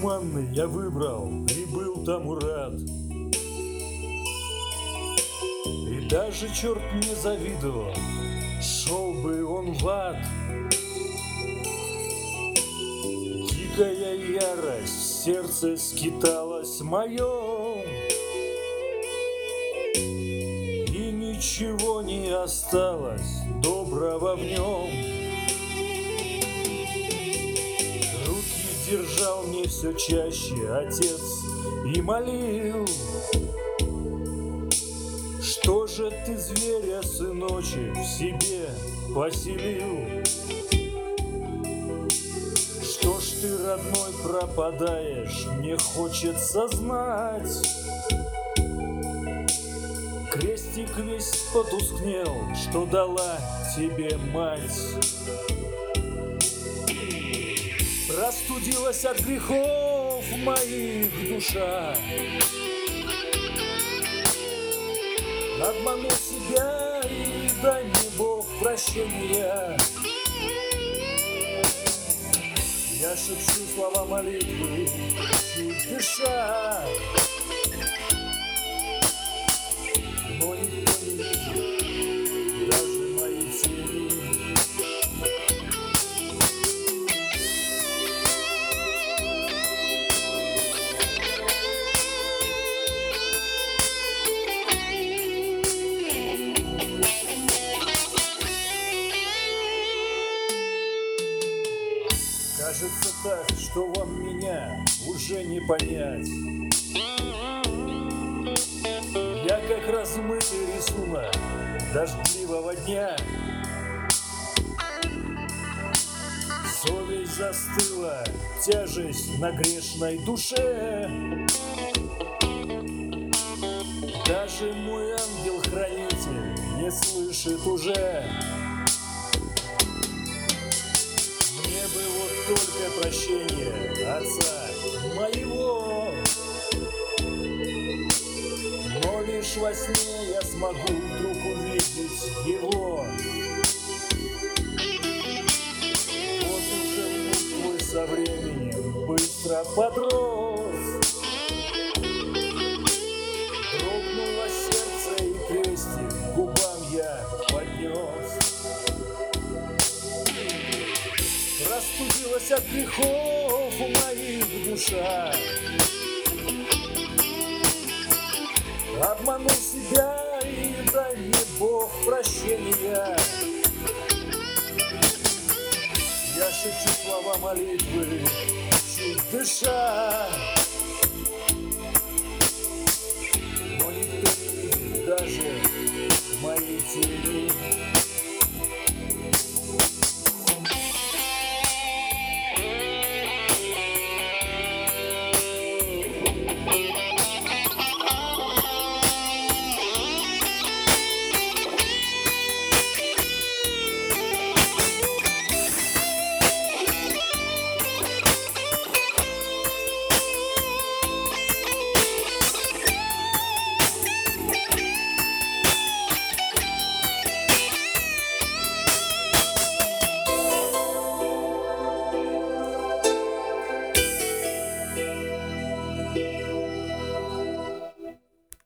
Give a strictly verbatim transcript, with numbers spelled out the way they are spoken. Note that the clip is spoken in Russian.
туманный я выбрал и был тому рад. И даже черт не завидовал, шел бы он в ад. Дикая ярость в сердце скиталась моем, и ничего не осталось доброго в нем. Руки держал мне все чаще отец и молил: что же ты, зверя, сыночек, в себе поселил? Что ж ты, родной, пропадаешь, мне хочется знать. Крестик весь потускнел, что дала тебе мать. Простудилась от грехов моих душа, обманул себя, и дай мне Бог прощения. Я шепчу слова молитвы, чуть дыша, но никто не видит даже моей тени. Кажется так, что вам меня уже не понять. Я как размытый рисунок дождливого дня. Совесть застыла, тяжесть на грешной душе. Даже мой ангел-хранитель не слышит уже. Мне бы вот только прощение отца моего, но лишь во сне я смогу вдруг увидеть его. Вот уже муж твой со временем быстро подрос. Дрогнуло сердце, и крестик к губам я поднес. Простудилась от грехов у моих душа, обманул себя, и дай мне Бог прощения. Я шепчу слова молитвы, чуть дыша, но никто не видит даже моей тени.